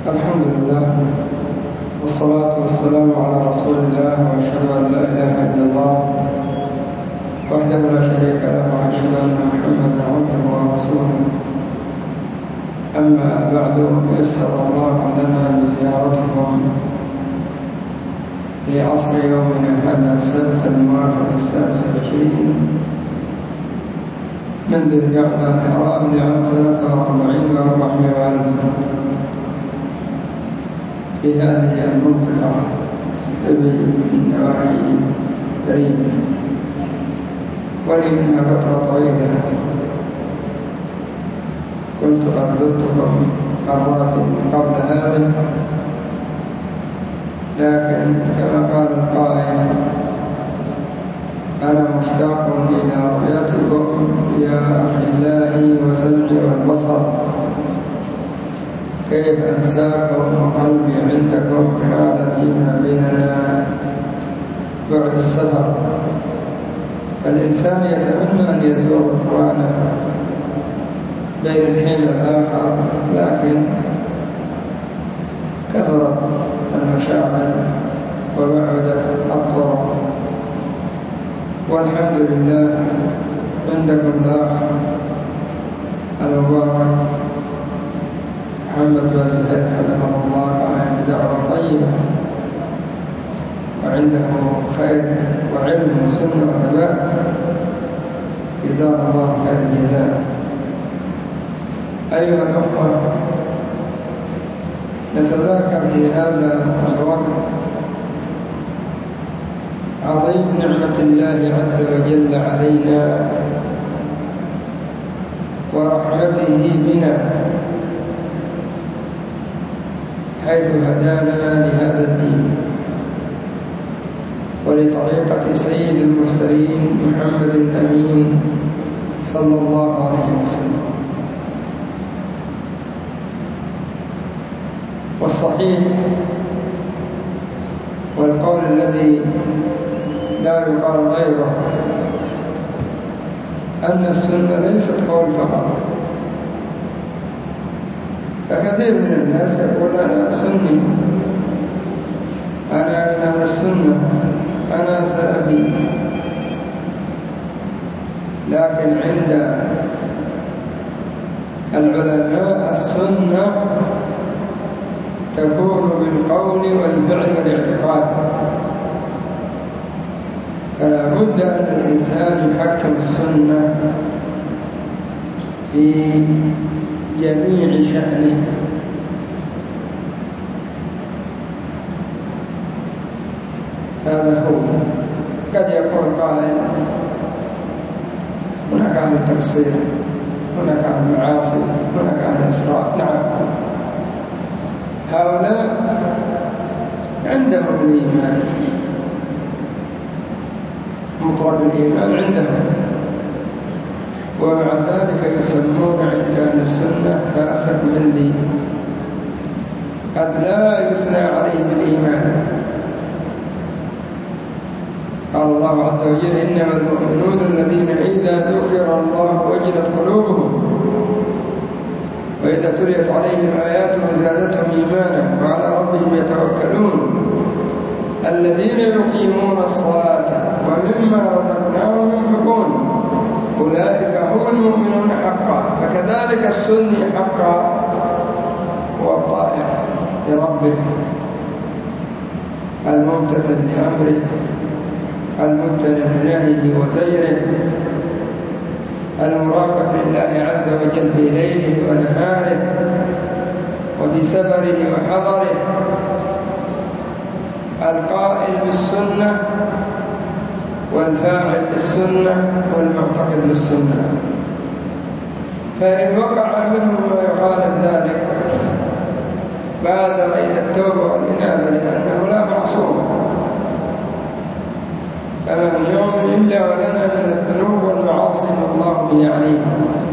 الحمد لله والصلاة والسلام على رسول الله، وأشهد أن لا إله إلا الله وحده لا شريك له، وأشهد أن محمدا عبده ورسوله. أما بعد، يسر الله لنا بزيارتكم في عصر يومنا هذا السبت الموافق 26 من ذي القعدة الحرام لعام 43 و400 ألف في هذه المنطقة من نواحي قريبة، ولي منها فترة طويلة. كنت قد زرتكم مرات قبل هذه، لكن كما قال القائل: أنا مشتاق إلى رؤيتكم يا أخلائي وسمعي والبصر، كيف أنساكم وقلبي عندكم حال فيما بيننا بعد السفر. فالإنسان يتمنى أن يزور إخوانه بين الحين والآخر، لكن كثرت المشاغل وبعدت الطرق. والحمد لله عندكم الأخ المبارك محمد بن زيد حفظه الله قائم بدعوة طيبة، وعنده خير وعلم وسنة وثبات، جزاه الله خير الجزاء. أيها الأخوة، نتذاكر في هذا الوقت عظيم نعمة الله عز وجل علينا ورحمته بنا، حيث هدانا لهذا الدين ولطريقة سيد المرسلين محمد الأمين صلى الله عليه وسلم. والصحيح والقول الذي لا يقال غيره أن السنة ليست قول فقط. فكثير من الناس يقول: أنا سني، أنا من أهل السنة، أنا سلفي. لكن عند العلماء السنة تكون بالقول والفعل والاعتقاد، فلا بد أن الإنسان يحكم السنة في جميع شأنه. هذا هو. قد يقول قائل: هناك أهل تقصير، هناك أهل معاصي، هناك أهل إسراف. نعم، هؤلاء عندهم الإيمان، مطلق الإيمان عندهم، ومع ذلك يسمون عند أهل السنة فاسق ملي، قد لا يثنى عليه بالإيمان. قال الله عز وجل: إنما المؤمنون الذين إذا ذكر الله وجلت قلوبهم وإذا تليت عليهم آياته زادتهم إيمانا وعلى ربهم يتوكلون الذين يقيمون الصلاة ومما رزقناهم ينفقون أولئك هم المؤمنون حقا. فكذلك السني حقا هو الطائع لربه، الممتثل لأمره، المجتنب لنهيه وزيره، المراقب لله عز وجل في ليله ونهاره وفي سفره وحضره، القائل بالسنة والفاعل بالسنة والمعتقد بالسنة. فإن وقع منهم ما يخالف ذلك بادر إلى التوبة والإنابة، لأنه لا معصوم، فما من يوم إلا ولنا من الذنوب والمعاصي الله به عليم.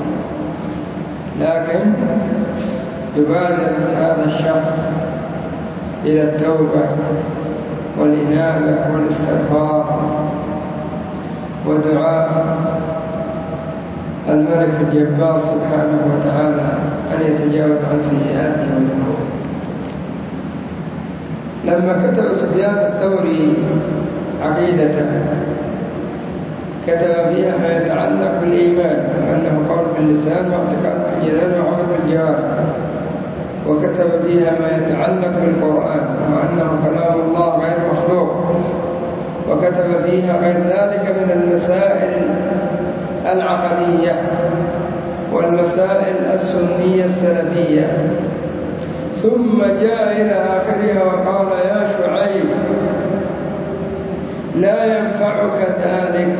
لكن يبادر هذا الشخص إلى التوبة والإنابة والاستغفار ودعاء الملك الجبار سبحانه وتعالى أن يتجاوز عن سيئاته وذنوبه. لما كتب سفيان الثوري عقيدته كتب فيها ما يتعلق بالإيمان وأنه قول باللسان واعتقاد بالجنان وعمل بالجوارح، وكتب فيها ما يتعلق بالقرآن وأنه كلام الله غير مخلوق، وكتب فيها غير ذلك من المسائل العقدية والمسائل السنية السلفية. ثم جاء إلى آخرها وقال يا شعيب لا ينفعك ذلك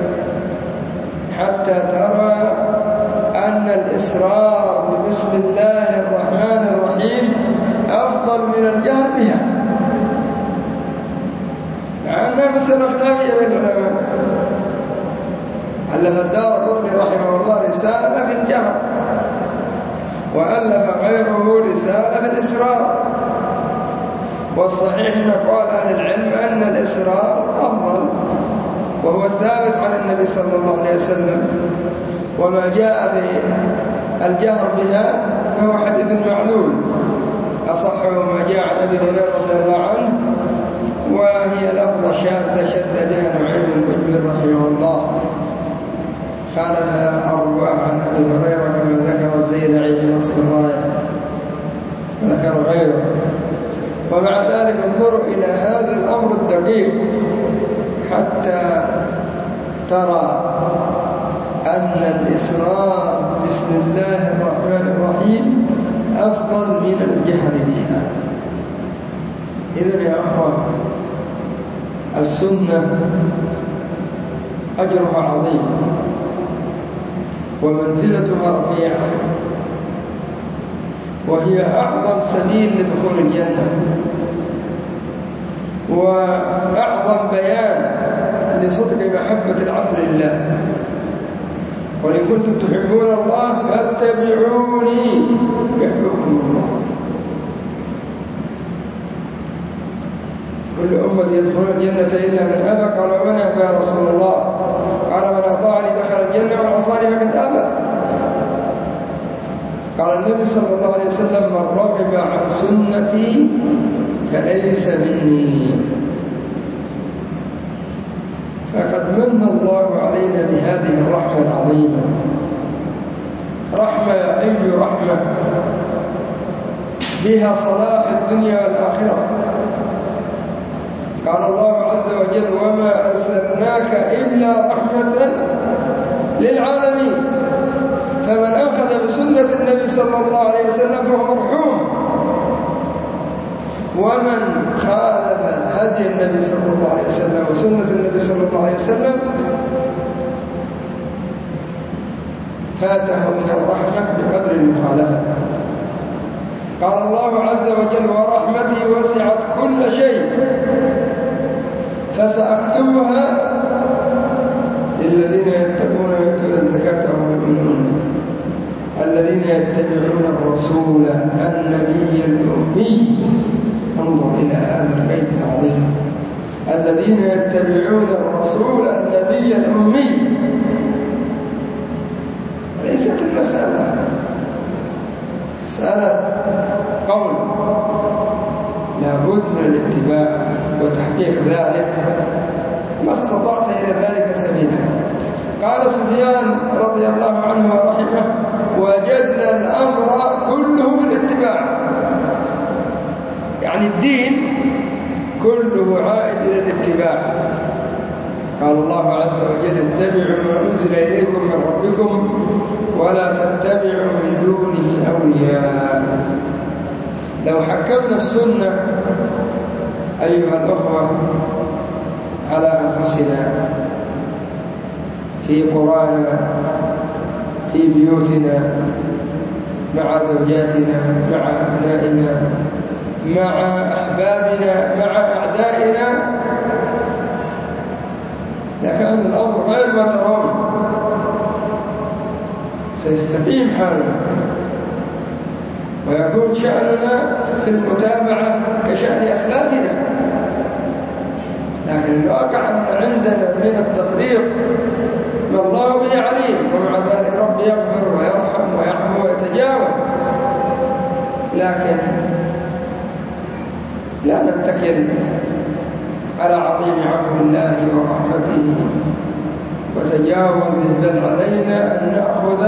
حتى ترى أن الإسرار ببسم الله الرحمن الرحيم أفضل من الجهر بها، مع أنها مسألة خلافية بين العلماء. ألف الدارقطني رحمه الله رسالة في الجهر، وألف غيره رسالة في الإسرار، والصحيح من أقوال أهل العلم أن الإسرار أفضل، وهو الثابت عن النبي صلى الله عليه وسلم، وما جاء في الجهر بها فهو حديث معلول أصحه ما جاء عن أبي هريرة رضي الله عنه، وهي لفظة شاذة شد بها نعيم المجمل رحمه الله، خالف الرواة عن أبي هريرة كما ذكر الزيلعي بنصب الراية وذكر غيره. ومع ذلك انظروا إلى هذا الأمر الدقيق حتى ترى أن الإسرار بسم الله الرحمن الرحيم أفضل من الجهر بها. إذن يا أخوان السنة أجرها عظيم ومنزلتها رفيعة، وهي أعظم سبيل لدخول الجنة وأعظم بيان لصدق محبة العبد لله. وإن كنتم تحبون الله فاتبعوني يحببكم الله. كل أمة يدخلون الجنة إلا من أبى، قال ومن أبى يا رسول الله؟ قال من أطاعني دخل الجنة ومن عصاني فقد أبى. قال النبي صلى الله عليه وسلم من رغب عن سنتي فليس مني. فقد من الله علينا بهذه الرحمة العظيمة، رحمة أي رحمة بها صلاح الدنيا والآخرة. قال الله عز وجل وما أرسلناك إلا رحمة للعالمين. فمن أخذ بسنة النبي صلى الله عليه وسلم فهو مرحوم، ومن خالف هدي النبي صلى الله عليه وسلم وسنة النبي صلى الله عليه وسلم فاته من الرحمة بقدر المخالفة. قال الله عز وجل ورحمتي وسعت كل شيء فسأكتبها للذين يتقون ويؤتون الزكاة وهم يؤمنون الذين يتبعون الرسول النبي الأمي. انظر إلى هذا البيت العظيم، الذين يتبعون الرسول النبي الأمي. ليست المسألة مسألة قول، لابد من الاتباع وتحقيق ذلك ما استطعت إلى ذلك سبيلا. قال سفيان رضي الله عنه ورحمه وجدنا الأمر كله بالاتباع، يعني الدين كله عائد إلى الاتباع. قال الله عز وجل اتبعوا ما أنزل إليكم من ربكم ولا تتبعوا من دونه أولياء. لو حكمنا السنة أيها الأخوة على أنفسنا في قرانا في بيوتنا مع زوجاتنا مع أبنائنا مع أحبابنا مع أعدائنا لكان الأمر غير ما ترون، سيستقيم حالنا ويكون شأننا في المتابعة كشأن أسلافنا. لكن الواقع أن عندنا من التفريط ما الله به عليم، ومع ذلك رب يغفر ويرحم ويعفو ويتجاوز. لكن لا نتكل على عظيم عفو الله ورحمته وتجاوزه، بل علينا أن نأخذ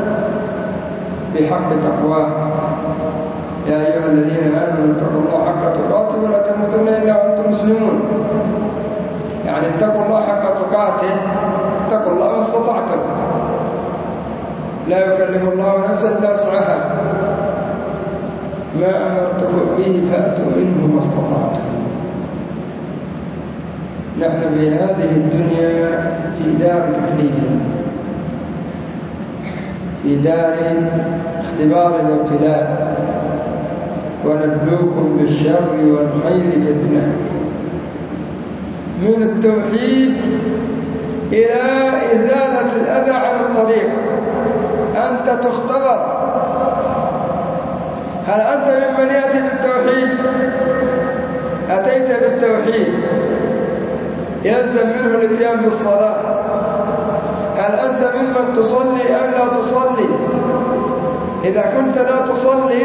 بحق تقواه. يا أيها الذين آمنوا اتقوا الله حق تقاته ولا تموتن إلا وأنتم مسلمون. يعني اتقوا الله حق تقاته، اتقوا الله ما استطعتم، لا يكلف الله نفسا إلا وسعها، ما أمرتكم به فأتوا منه ما استطعتم. نحن في هذه الدنيا في دار تكليف، في دار اختبار وابتلاء، ونبلوكم بالشر والخير فتنة. من التوحيد إلى إزالة الأذى عن الطريق أنت تختبر. هل أنت ممن يأتي بالتوحيد؟ أتيت بالتوحيد يلزم منه الاتيان بالصلاة. هل أنت ممن تصلي أم لا تصلي؟ إذا كنت لا تصلي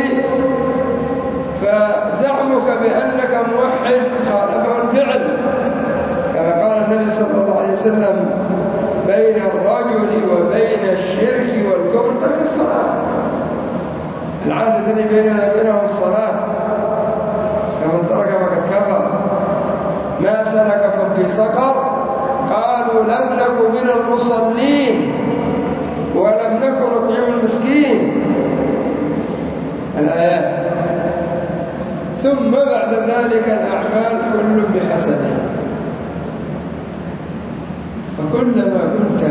فزعمك بأنك موحد خالفه الفعل، كما قال النبي صلى الله عليه وسلم: بين الرجل وبين الشرك والكفر ترك الصلاة. العهد الذي بيننا وبينهم الصلاة، فمن ترك فقد كفر. ما سلككم في سقر؟ قالوا لم نك من المصلين ولم نك نطعم المسكين. الآيات. ثم بعد ذلك الأعمال كل بحسبه. فكلما كنت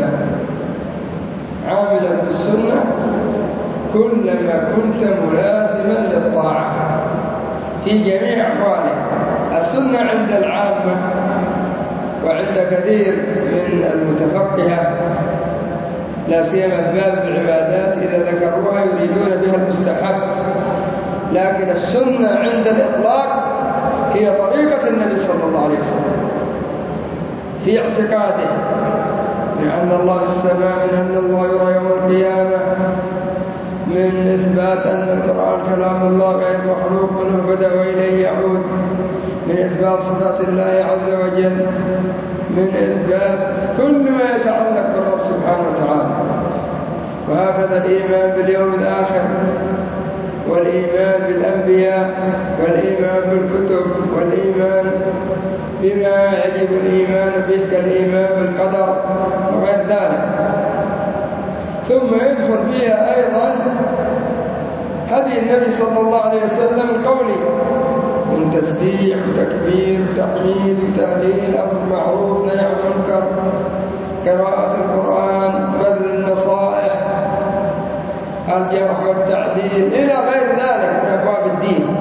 عاملا بالسنة كلما كنت ملازما للطاعة في جميع أحواله. السنة عند العامة وعند كثير من المتفقهة لا سيما في باب العبادات إذا ذكروها يريدون بها المستحب، لكن السنة عند الإطلاق هي طريقة النبي صلى الله عليه وسلم في اعتقاده من أن الله في السماء، من أن الله يرى يوم القيامة، من إثبات أن القرآن كلام الله غير مخلوق، منه بدأ وإليه يعود، من إثبات صفات الله عز وجل، من إثبات كل ما يتعلق بالرب سبحانه وتعالى. وهكذا الإيمان باليوم الآخر، والإيمان بالأنبياء، والإيمان بالكتب، والإيمان بما يجب الإيمان به كالإيمان بالقدر وغير ذلك. ثم يدخل فيها أيضا هدي النبي صلى الله عليه وسلم القولي من تسبيح وتكبير وتحميد وتهليل، أمر معروف نهي عن منكر، قراءة القرآن، بذل النصائح، الجرح والتعديل، إلى غير ذلك من أبواب الدين.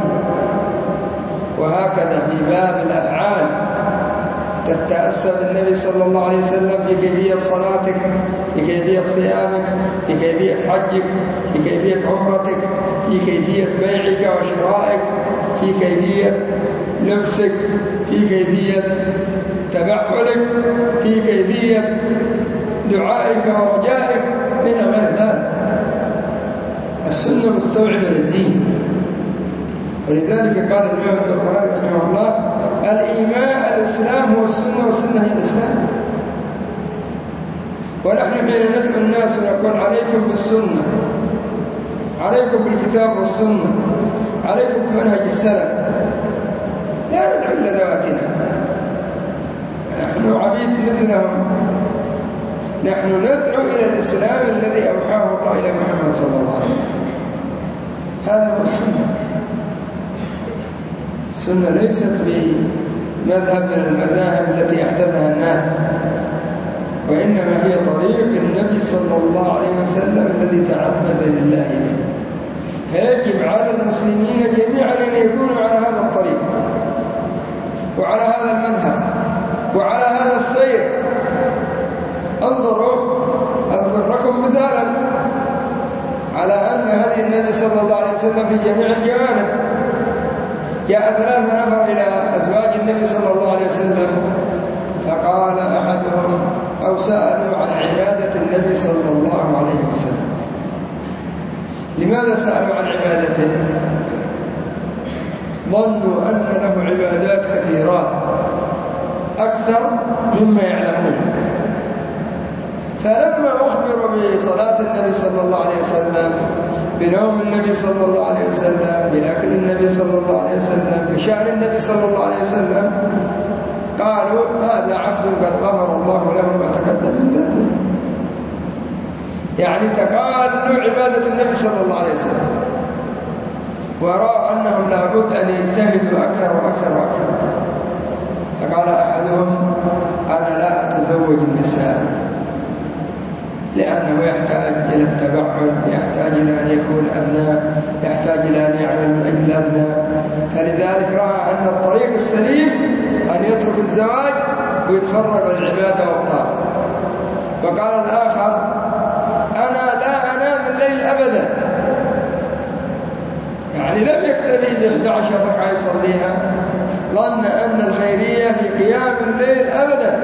وهكذا في باب الأفعال تتأسى بالنبي صلى الله عليه وسلم في كيفية صلاتك، في كيفية صيامك، في كيفية حجك، في كيفية عمرتك، في كيفية بيعك وشرائك، في كيفية لبسك، في كيفية تبعلك، في كيفية دعائك ورجائك، إلى غير ذلك. السنة مستوعبة للدين. ولذلك قال الإمام البخاري رحمه الله: الإسلام هو السنة، والسنة هي الإسلام. ونحن حين ندعو الناس ونقول عليكم بالسنة، عليكم بالكتاب والسنة، عليكم بمنهج السلف، لا ندعو إلى ذواتنا، نحن عبيد مثلهم. نحن ندعو إلى الإسلام الذي أوحاه الله إلى محمد صلى الله عليه وسلم. هذا هو السنة. السنة ليست بمذهب من المذاهب التي أحدثها الناس، وإنما هي طريق النبي صلى الله عليه وسلم الذي تعبد لله به. فيجب على المسلمين جميعا أن يكونوا على هذا الطريق وعلى هذا المذهب وعلى هذا السير. انظروا، أذكر لكم مثالا على أن هدي النبي صلى الله عليه وسلم في جميع الجوانب. جاء 3 نفر إلى أزواج النبي صلى الله عليه وسلم فقال أحدهم أو سألوا عن عبادة النبي صلى الله عليه وسلم. لماذا سألوا عن عبادته؟ ظنوا أن له عبادات كثيرات أكثر مما يعلمون. فلما أخبروا بصلاة النبي صلى الله عليه وسلم، بنوم النبي صلى الله عليه وسلم، بأكل النبي صلى الله عليه وسلم، بشأن النبي صلى الله عليه وسلم، قالوا هذا عبد قد غفر الله له ما تقدم من ذنبه. يعني تقالوا عبادة النبي صلى الله عليه وسلم، ورأوا أنهم لابد أن يجتهدوا أكثر وأكثر وأكثر. فقال أحدهم أنا لا أتزوج النساء لأنه يحتاج إلى التبعد، يحتاج إلى أن يكون أبناء، يحتاج إلى أن يعمل من أجل الأبناء. فلذلك رأى أن الطريق السليم أن يترك الزواج ويتفرغ للعبادة والطاعة. وقال الآخر أنا لا أنام الليل أبدا، يعني لم يكتفي ب11 ركعة يصليها، ظن أن الخيرية في قيام الليل أبدا،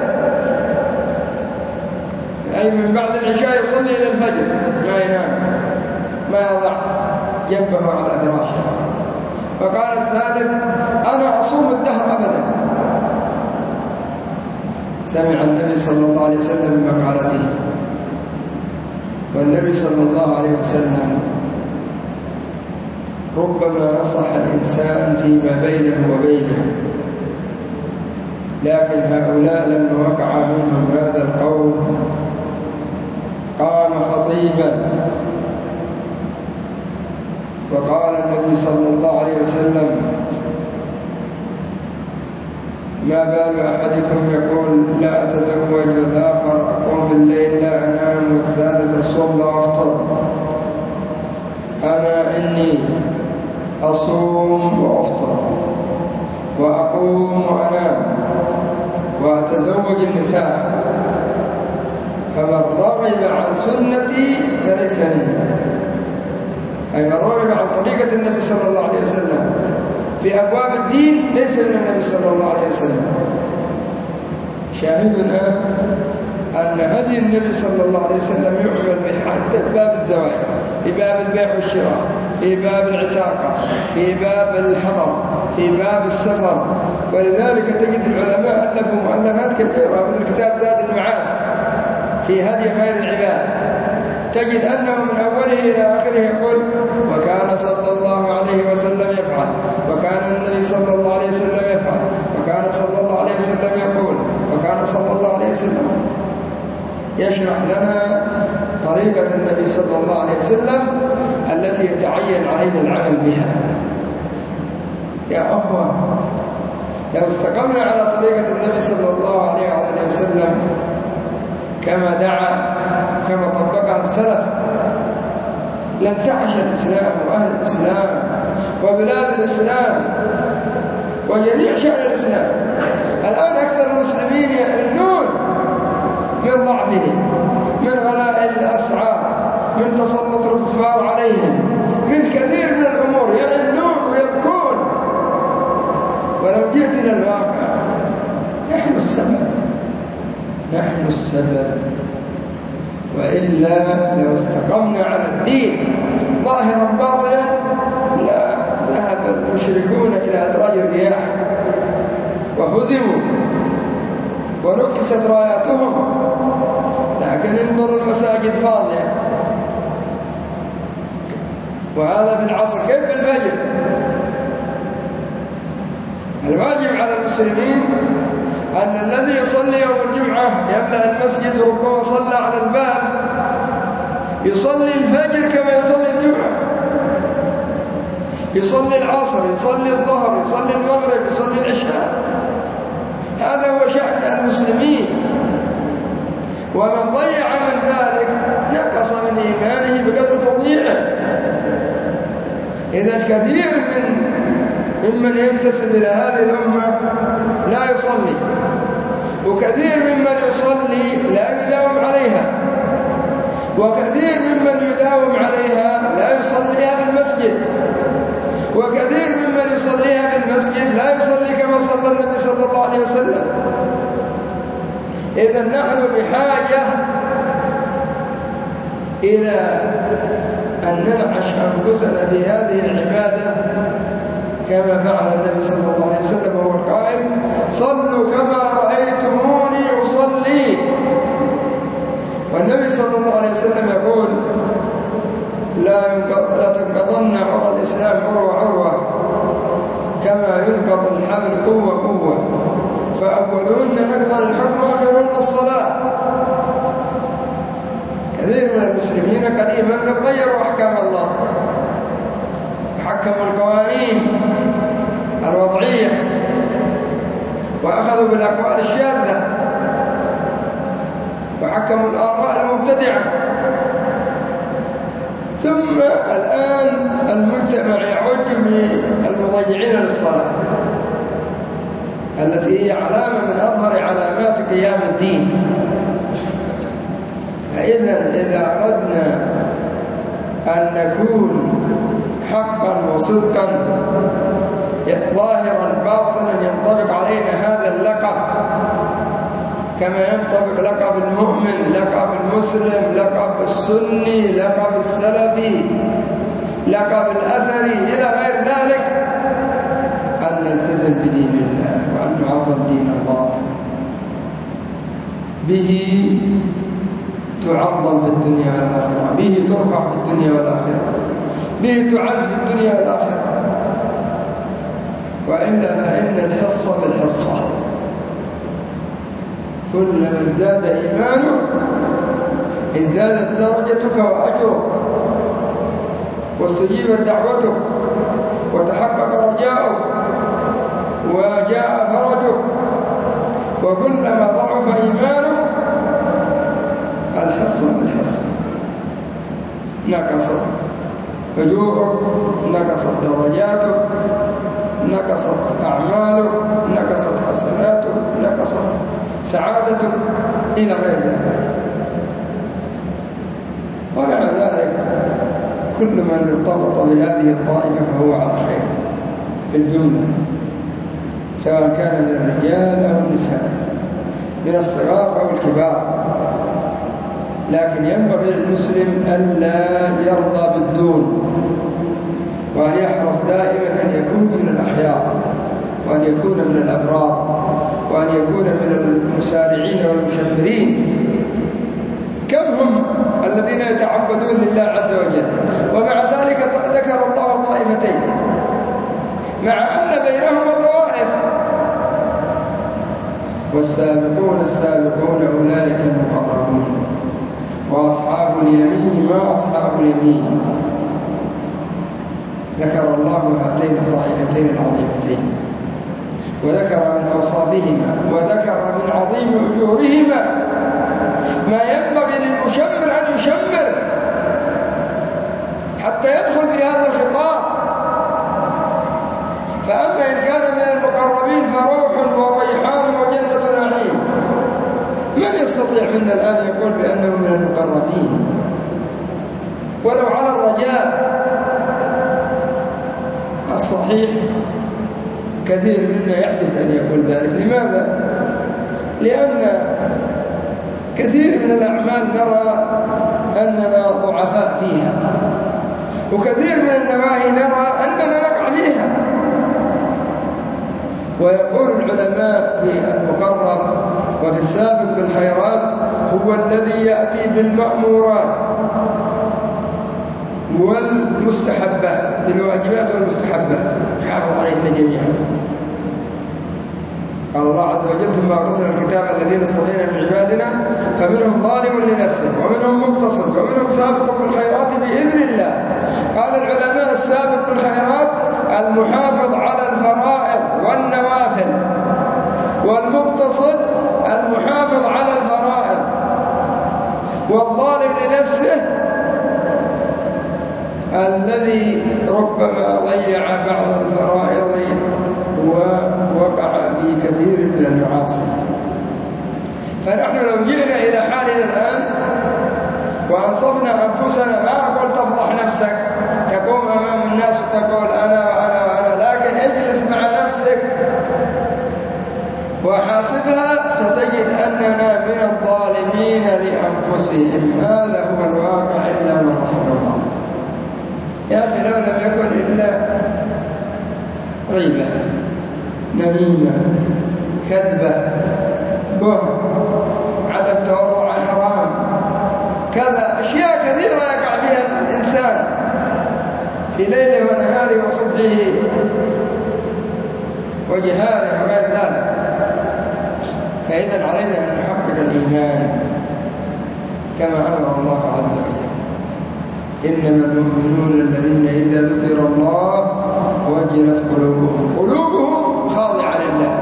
أي من بعد العشاء يصلي إلى الفجر، ما ينام، ما يضع جنبه على فراشه. وقال الثالث أنا أصوم الدهر أبدا. سمع النبي صلى الله عليه وسلم بمقالته، والنبي صلى الله عليه وسلم ربما نصح الإنسان فيما بينه وبينه، لكن هؤلاء لما وقع منهم هذا القول قام خطيبا وقال النبي صلى الله عليه وسلم ما بال أحدكم يقول لا أتزوج، والآخر أقوم بالليل لا أنام، والثالث الصوم لا أفطر. أنا إني أصوم وأفطر وأقوم وأنام وأتزوج النساء، فمن رغب عن سنتي فليس مني، أي من رغب عن طريقة النبي صلى الله عليه وسلم في أبواب الدين ليس من النبي صلى الله عليه وسلم. شاهدنا أن هدي النبي صلى الله عليه وسلم يعمل به حتى في باب الزواج، في باب البيع والشراء، في باب العتاقة، في باب الحضر، في باب السفر. ولذلك تجد العلماء ألفوا مؤلفات كبيرة مثل كتاب زاد المعاد في هدي خير العباد، تجد أنه من أوله إلى آخره يقول وكان صلى الله عليه وسلم يفعل، وكان النبي صلى الله عليه وسلم يفعل، وكان صلى الله عليه وسلم يقول، وكان صلى الله عليه وسلم يشرح لنا طريقة النبي صلى الله عليه وسلم التي يتعين علينا العمل بها. يا أخوة، لو استقمنا على طريقة النبي صلى الله عليه وسلم كما دعا، كما طبقها السلف، لم تعش الإسلام وأهل الإسلام وبلاد الإسلام وجميع شأن الإسلام. الآن أكثر المسلمين يئنون من ضعفهم، من غلاء الأسعار، من تسلط الكفار عليهم، من كثير من الأمور يئنون ويبكون. ولو جئت إلى الواقع نحن السبب، وإلا لو استقمنا على الدين ظاهرا باطنا لا ذهب المشركون إلى أدراج الرياح وهزموا ونكست راياتهم. لكن انظروا المساجد فاضية، وهذا في العصر كيف بالفجر. الواجب على المسلمين أن الذي يصلي يوم الجمعة يملأ المسجد، ربما صلى على الباب يصلي الفجر كما يصلي الجمعة، يصلي العصر، يصلي الظهر، يصلي المغرب، يصلي العشاء. هذا هو شأن المسلمين. ومن ضيع من ذلك نقص من إيمانه بقدر تضييعه. إذا كثير ممن ينتسب إلى هذه الأمة لا يصلي، وكثير ممن يصلي لا يداوم عليها، وكثير ممن يداوم عليها لا يصليها في المسجد، وكثير ممن يصليها في المسجد لا يصلي كما صلى النبي صلى الله عليه وسلم. إذا نحن بحاجة إلى أن ننعش أنفسنا في هذه العبادة كما فعل النبي صلى الله عليه وسلم وهو القائل: صلوا كما رأيتموني أصلي. والنبي صلى الله عليه وسلم يقول: لا تنقضن عرى الإسلام عروة عروة كما ينقض الحبل قوة قوة، فأولهن نقضى الحكم وآخرهن الصلاة. كثير من المسلمين قديما قد غيروا أحكام الله وحكموا القوانين الوضعية وأخذوا بالأقوال الشاذة وحكموا الآراء المبتدعة، ثم الآن المجتمع يعج بالمضيعين للصلاة التي هي علامة من أظهر علامات قيام الدين. إذا أردنا أن نكون حقا وصدقا ظاهرا باطنا ينطبق علينا هذا اللقب كما ينطبق لقب المؤمن، لقب المسلم، لقب السني، لقب السلفي، لقب الأثري إلى غير ذلك، أن نلتزم بدين الله وأن نعظم دين الله. به تعظم في الدنيا والآخرة، به ترفع في الدنيا والآخرة، به تعز في الدنيا والآخرة. وإلا فإن الحصة بالحصة، كلما ازداد إيمانك ازدادت درجتك وأجرك واستجيبت دعوتك وتحقق رجاؤك وجاء فرجك. وكلما ضعف إيمانك الحصة بالحصة نقصت أجورك، نقصت درجاتك، نقصت أعمالك، نقصت حسناتك، نقصت سعادتك إلى غير ذلك. ومع ذلك كل من ارتبط بهذه الطائفة فهو على خير في الجملة، سواء كان من الرجال أو النساء، من الصغار أو الكبار. لكن ينبغي للمسلم ألا يرضى بالدون، وأن يحرص دائما أن يكون من الأخيار، وأن يكون من الأبرار، وأن يكون من المسارعين والمشمرين. كم هم الذين يتعبدون لله عز وجل ومع ذلك ذكر الله طائفتين مع أن بينهما طوائف. والسابقون السابقون أولئك المقربون، وأصحاب اليمين ما أصحاب اليمين. ذكر الله هاتين الطائفتين العظيمتين وذكر من أوصافهما وذكر من عظيم أجورهما ما ينبغي للمشمر أن يشمر حتى يدخل في هذا الخطاب. فأما إن كان من المقربين فروح وريحان وجنة نعيم. من يستطيع منا الآن يقول بأنه من المقربين ولو على الرجاء؟ الصحيح كثير منا يحدث أن يقول ذلك. لماذا؟ لأن كثير من الأعمال نرى أننا ضعفاء فيها، وكثير من النواهي نرى أننا نقع فيها. ويقول العلماء في المقرب وفي السابق بالخيرات: هو الذي يأتي بالمأمورات والمستحبات، بالواجبات والمستحبات، حافظ عليهن جميعا. قال الله عز وجل: ثم أورثنا الكتاب الذين اصطفينا من عبادنا فمنهم ظالم لنفسه ومنهم مقتصد ومنهم سابق بالخيرات بإذن الله. قال العلماء: السابق بالخيرات المحافظ على الفرائض والنوافل، والمقتصد المحافظ على الفرائض، والظالم لنفسه الذي ربما ضيع بعض الفرائض ووقع في كثير من المعاصي. فنحن لو جئنا إلى حالنا الآن وأنصفنا أنفسنا، ما أقول تفضح نفسك تقوم أمام الناس وتقول أنا وأنا وأنا، لكن اجلس مع نفسك وحاسبها، ستجد أننا من الظالمين لأنفسهم. هذا هو الواقع إلا من رحم الله. يا أخي لو لم يكن إلا غيبة، نميمة، كذبة، بهت، عدم تورع عن حرام، كذا أشياء كثيرة يقع فيها الإنسان في ليله ونهاره وصبحه وجهاره وغير ذلك. فإذا علينا أن نحقق الإيمان كما أمر الله عز وجل: إنما المؤمنون الذين إذا ذكر الله وجلت قلوبهم خاضعة لله،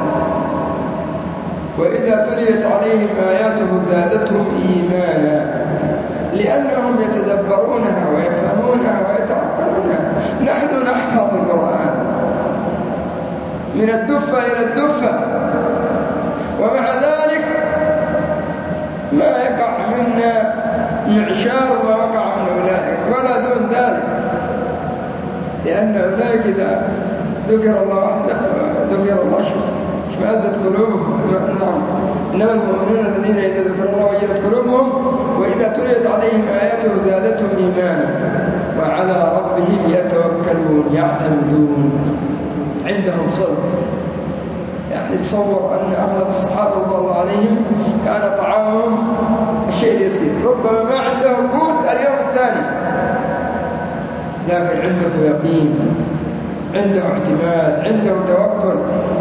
وإذا تليت عليهم آياته زادتهم إيمانا، لأنهم يتدبرونها ويفهمونها ويتعقلونها. نحن نحفظ القرآن من الدفة إلى الدفة، ومع ذلك ما يقع منا معشار ما وقع من أولئك ولا دون ذلك، لأن أولئك إذا ذكر الله وحده ذكر الله اشمأزت قلوبهم. نعم، إنما المؤمنون الذين إذا ذكر الله وجلت قلوبهم وإذا تليت عليهم آياته زادتهم إيمانا وعلى ربهم يتوكلون يعتمدون، عندهم صدق. يعني تصور أن أغلب الصحابة رضي الله عليهم كان طعامهم الشيء اليسير، ربما ما عندهم قوت اليوم الثاني، لكن عنده يقين، عنده اعتماد، عنده توكل.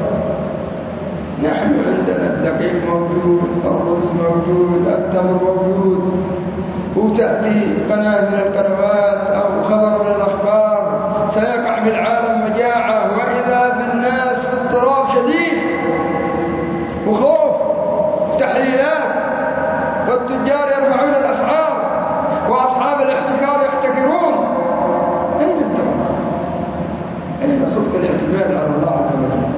نحن عندنا الدقيق موجود، الرز موجود، التمر موجود، وتأتي قناة من القنوات أو خبر من الأخبار سيقع في العالم مجاعة، وإذا بالناس اضطراب شديد وخوف وتحليلات، والتجار يرفعون الأسعار وأصحاب الاحتكار يحتكرون. أين التوكل؟ أين صدق الاعتماد على الله عز وجل؟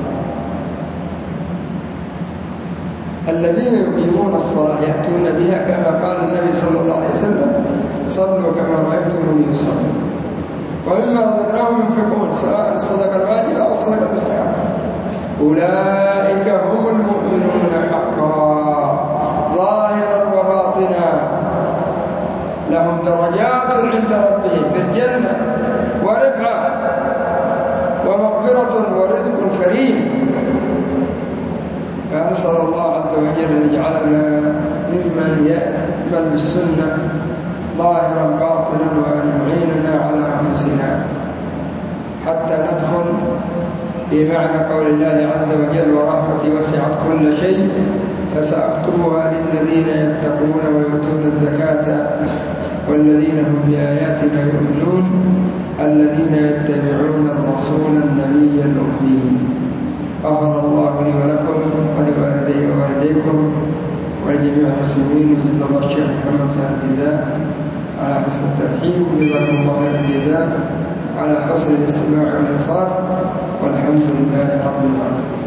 الذين يقيمون الصلاة يأتون بها كما قال النبي صلى الله عليه وسلم: صلوا كما رأيتموني يصلي، ومما رزقناهم ينفقون، سواء الصدقة الواجبة أو الصدقة المستحبة. أولئك هم المؤمنون حقا ظاهرا وباطنا، لهم درجات عند ربهم في الجنة ورفعة ومغفرة ورزق كريم. فنسأل الله عز وجل أن يجعلنا ممن يأمل بالسنة ظاهرا باطنا، وأن يعيننا على أنفسنا حتى ندخل في معنى قول الله عز وجل: ورحمتي وسعت كل شيء فسأكتبها للذين يتقون ويؤتون الزكاة والذين هم بآياتنا يؤمنون الذين يتبعون الرسول النبي الأمي. غفر الله لي ولكم ولوالدي ووالديكم ولجميع المسلمين، وجزا الله الشيخ محمد خير الجزاء على حسن الترحيب، وجزاكم الله خير الجزاء على حسن الاستماع والإنصات، والحمد لله رب العالمين.